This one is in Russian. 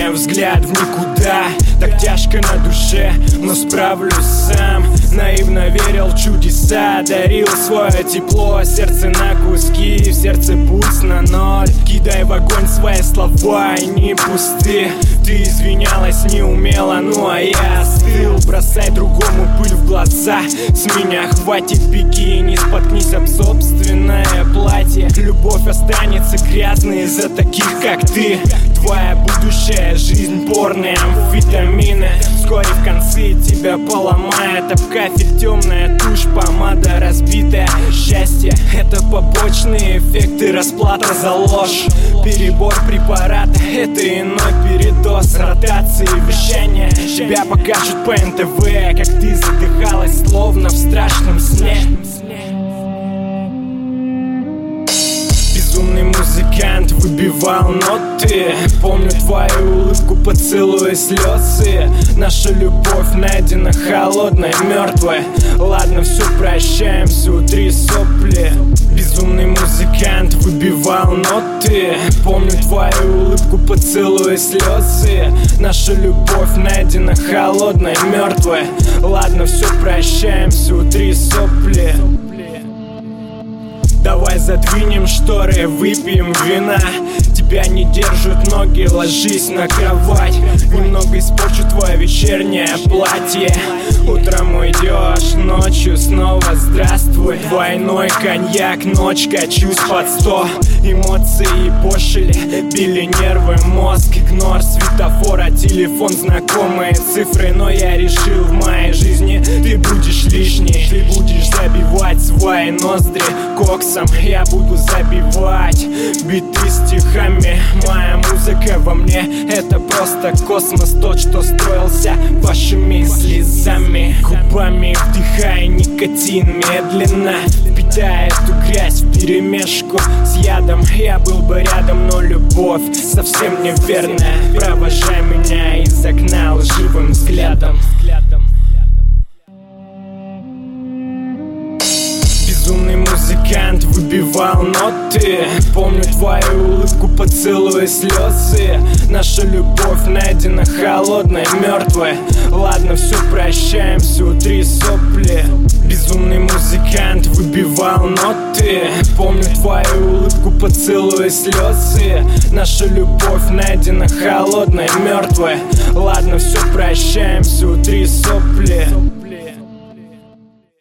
мне взгляд в никуда. Так тяжко на душе, но справлюсь сам. Наивно верил в чудеса, дарил свое тепло, сердце на куски, в сердце пульс на ноль. Кидай в огонь свои слова, они пусты. Ты извинялась неумело, ну а я остыл. Бросай другому пыль в глаза, с меня хватит, беги, не споткнись об собственное платье. Любовь останется грязной из-за таких, как ты. Твоя будущая жизнь порные амфетамины. Вскоре в конце тебя поломает об кафель темная тушь, помада разбитая. Счастье — это побочные эффекты, расплата за ложь. Перебор препарата — это иной передоз. Ротации вещания тебя покажут по НТВ, как ты задыхалась словно в страшном сне. Безумный музыкант выбивал ноты. Помню твою улыбку, поцелуй, слезы. Наша любовь найдена холодной, мертвой. Ладно, все прощаемся, утри сопли. Безумный музыкант выбивал ноты. Помню твою улыбку, поцелуй, слезы. Наша любовь найдена холодной, мертвой. Ладно, все прощаемся, утри сопли. Давай задвинем шторы, выпьем вина. Тебя не держат ноги, ложись на кровать. Немного испорчу твое вечернее платье. Утром уйдешь, ночью снова здравствуй. Двойной коньяк, ночь, качусь под 100. Эмоции пошили, били нервы, мозг. Игнор светофора, телефон, знакомые цифры. Но я решил, в моей жизни ты будешь лишней. Ты будешь забивать свои ноздри коксом, я буду забивать биты стихами. Моя музыка во мне — это просто космос, тот, что строился вашими слезами. Губами вдыхая никотин медленно, впитая эту грязь вперемешку с ядом. Я был бы рядом, но любовь совсем неверная. Провожай меня из окна лживым взглядом. Безумный музыкант выбивал ноты. Помню твою улыбку, поцелуй, слезы. Наша любовь найдена холодной, мертвой. Ладно, все прощаемся, утри сопли. Безумный музыкант выбивал ноты. Помню твою улыбку, поцелуй, слезы. Наша любовь найдена холодной, мертвой. Ладно, все прощаемся, утри сопли.